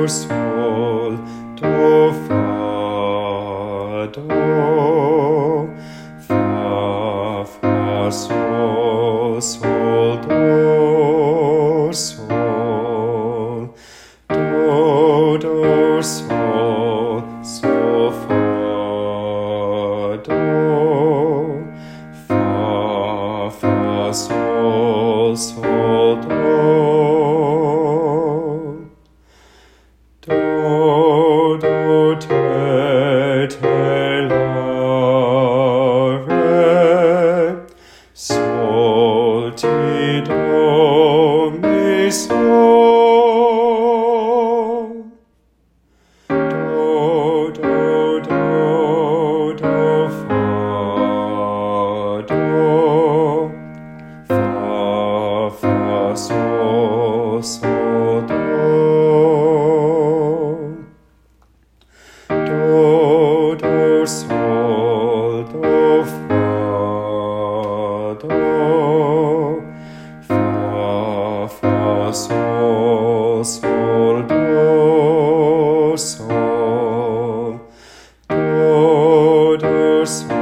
sol, do, fa, do, fa, fa, sol, sol, do, sol, do, sol, sol, fa, do, fa, fa, sol, sol, do, te, la, re, sol, ti, do, mi, sol, do, fa, sol, sol, do, sol, do, fa, sol, sol, do, sol, sol.